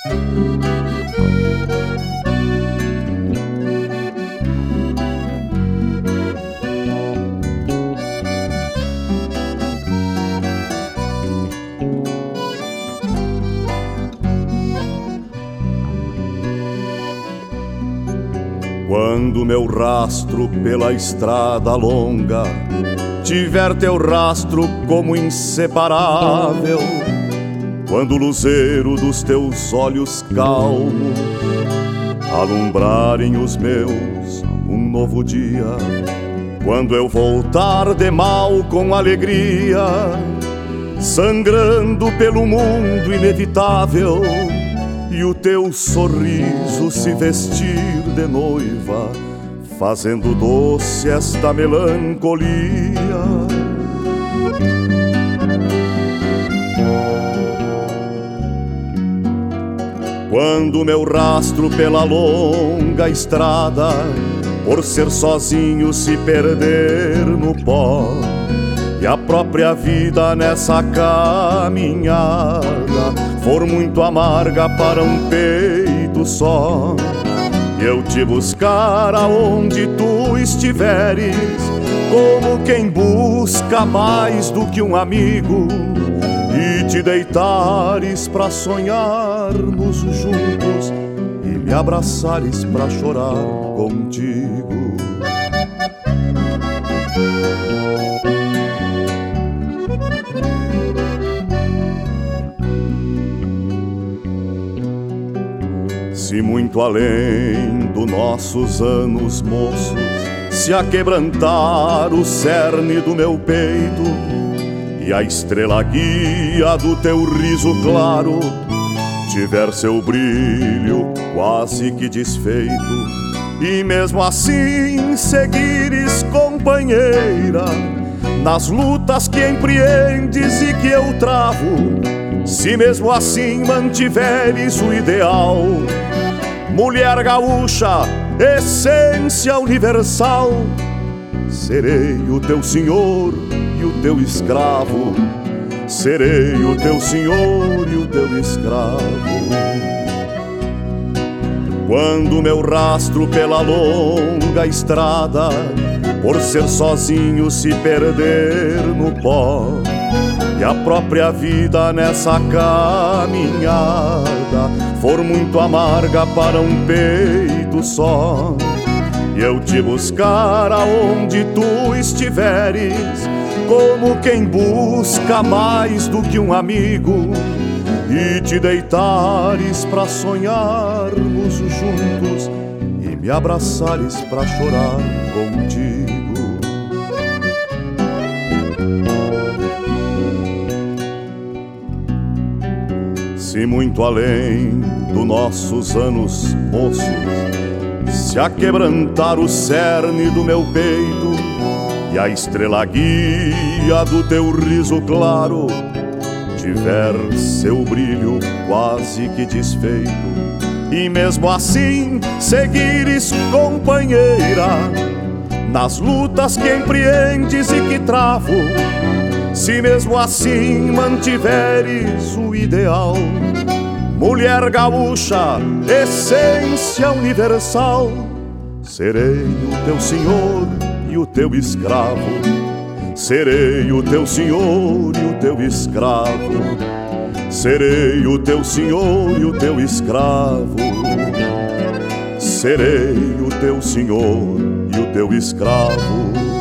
Quando meu rastro pela estrada longa tiver teu rastro como inseparável, quando o luzeiro dos teus olhos calmos alumbrarem os meus um novo dia, quando eu voltar de mal com alegria, sangrando pelo mundo inevitável, e o teu sorriso se vestir de noiva, fazendo doce esta melancolia. Quando meu rastro pela longa estrada, por ser sozinho, se perder no pó, e a própria vida nessa caminhada for muito amarga para um peito só, e eu te buscar aonde tu estiveres, como quem busca mais do que um amigo, e te deitares pra sonharmos juntos, e me abraçares pra chorar contigo. Se muito além dos nossos anos moços se aquebrantar o cerne do meu peito, e a estrela guia do teu riso claro tiver seu brilho quase que desfeito, e mesmo assim seguires companheira nas lutas que empreendes e que eu travo, se mesmo assim mantiveres o ideal, mulher gaúcha, essência universal, serei o teu senhor e o teu escravo, serei o teu senhor e o teu escravo. Quando meu rastro pela longa estrada, por ser sozinho, se perder no pó, e a própria vida nessa caminhada for muito amarga para um peito só, e eu te buscar aonde tu estiveres, como quem busca mais do que um amigo, e te deitares pra sonharmos juntos, e me abraçares pra chorar contigo. Se muito além dos nossos anos moços se aquebrantar o cerne do meu peito, e a estrela guia do teu riso claro tiver seu brilho quase que desfeito, e mesmo assim seguires companheira nas lutas que empreendes e que travo, se mesmo assim mantiveres o ideal, mulher gaúcha, essência universal, serei o teu senhor e o teu escravo, serei o teu senhor e o teu escravo, serei o teu senhor e o teu escravo, serei o teu senhor e o teu escravo.